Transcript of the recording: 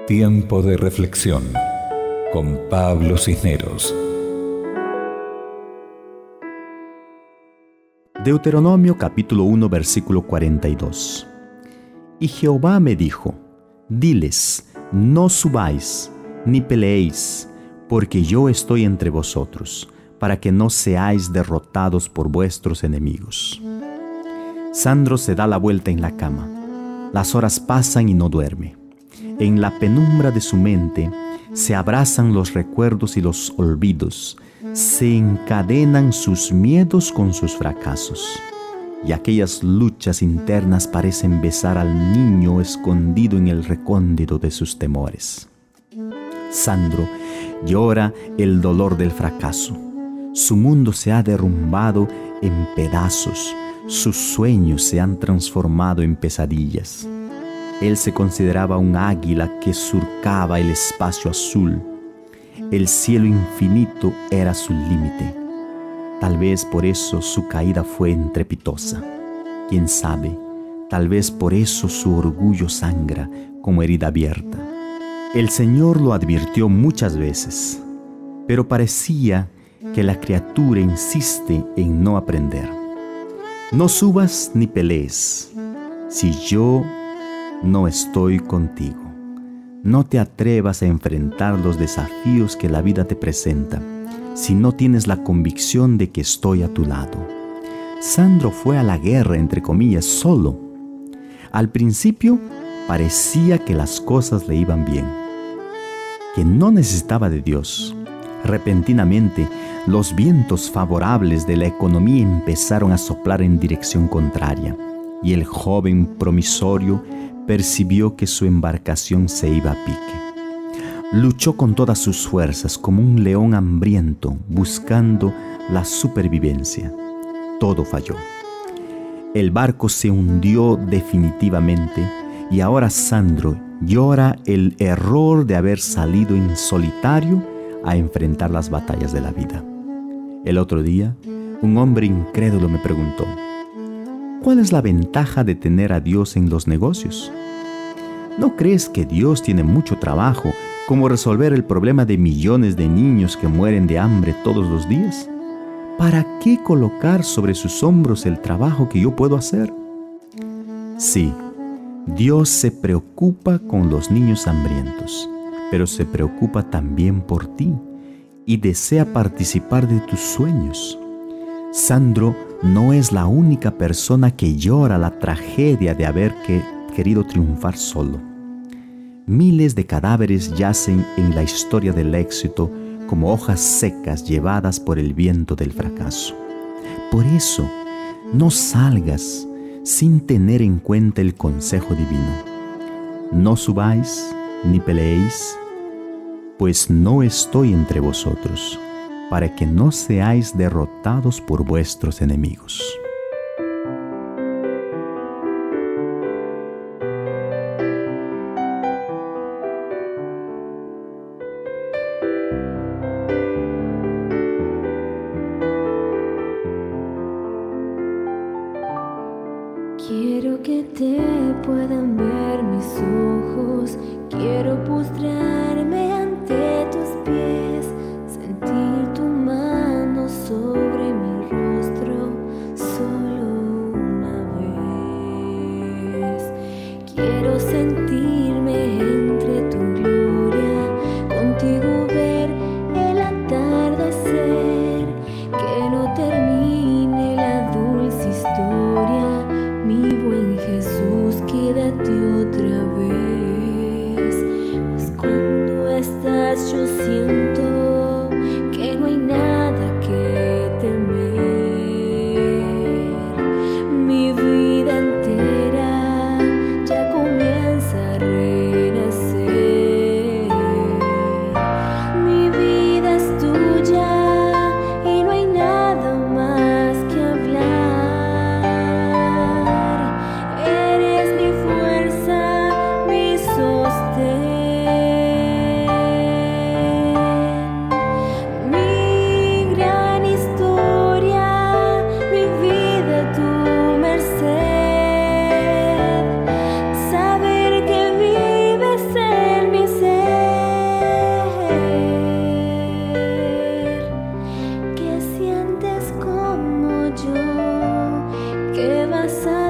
Tiempo de reflexión con Pablo Cisneros. Deuteronomio capítulo 1 versículo 42. Y Jehová me dijo: diles, no subáis, ni peleéis, porque yo estoy entre vosotros, para que no seáis derrotados por vuestros enemigos. Sandro se da la vuelta en la cama. Las horas pasan y no duerme. En la penumbra de su mente se abrazan los recuerdos y los olvidos, se encadenan sus miedos con sus fracasos, y aquellas luchas internas parecen besar al niño escondido en el recóndito de sus temores. Sandro llora el dolor del fracaso. Su mundo se ha derrumbado en pedazos, sus sueños se han transformado en pesadillas. Él se consideraba un águila que surcaba el espacio azul. El cielo infinito era su límite. Tal vez por eso su caída fue estrepitosa. Quién sabe, tal vez por eso su orgullo sangra como herida abierta. El Señor lo advirtió muchas veces, pero parecía que la criatura insiste en no aprender. No subas ni pelees, si yo no estoy contigo. No te atrevas a enfrentar los desafíos que la vida te presenta si no tienes la convicción de que estoy a tu lado. Sandro fue a la guerra, entre comillas, solo. Al principio parecía que las cosas le iban bien, que no necesitaba de Dios. Repentinamente, los vientos favorables de la economía empezaron a soplar en dirección contraria, y el joven promisorio percibió que su embarcación se iba a pique. Luchó con todas sus fuerzas como un león hambriento buscando la supervivencia. Todo falló. El barco se hundió definitivamente y ahora Sandro llora el error de haber salido en solitario a enfrentar las batallas de la vida. El otro día, un hombre incrédulo me preguntó: ¿cuál es la ventaja de tener a Dios en los negocios? ¿No crees que Dios tiene mucho trabajo, como resolver el problema de millones de niños que mueren de hambre todos los días? ¿Para qué colocar sobre sus hombros el trabajo que yo puedo hacer? Sí, Dios se preocupa con los niños hambrientos, pero se preocupa también por ti y desea participar de tus sueños. Sandro no es la única persona que llora la tragedia de haber querido triunfar solo. Miles de cadáveres yacen en la historia del éxito como hojas secas llevadas por el viento del fracaso. Por eso, no salgas sin tener en cuenta el consejo divino. No subáis ni peleéis, pues no estoy entre vosotros, para que no seáis derrotados por vuestros enemigos. Quiero que te puedan ver mis ojos, quiero postrarme ante tus pies, sentir tu mano sobre mi rostro solo una vez. Quiero sentirme entre tu gloria, contigo ver el atardecer, que no termine la dulce historia. Mi buen Jesús, quédate otra vez, pues cuando estás yo siento que no hay nada que temer. Mi vida entera ya comienza casa